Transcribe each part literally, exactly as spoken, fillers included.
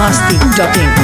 masti dot in.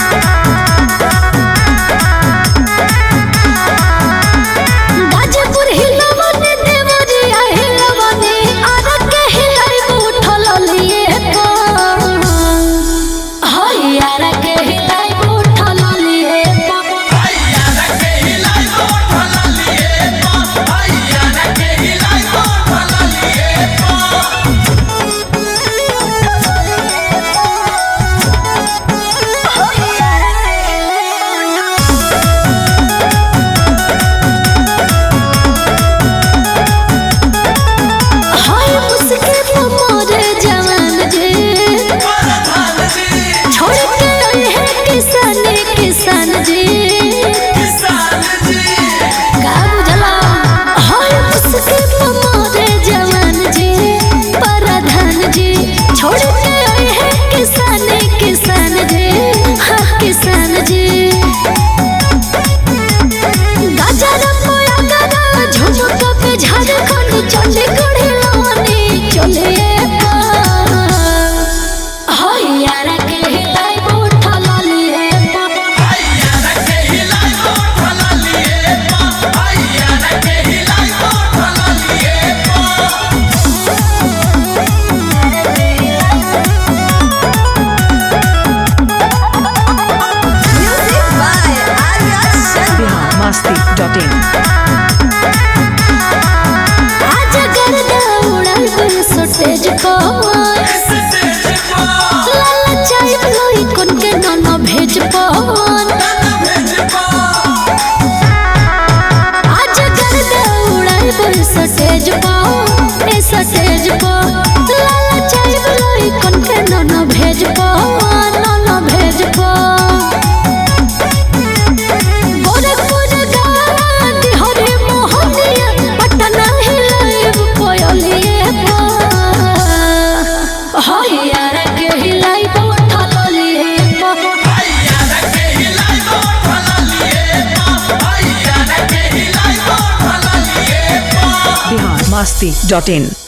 masti dot in. आज गर्दा उड़ाई पर सोटेज को लाला चाय लोई कोन के नाना भेज पवन आज गर्दा उड़ाई पर सोटेज को ए सोटेज को लाला चाय लोई कोन के नाना भेज पवन नाना भेज पवन masti dot in.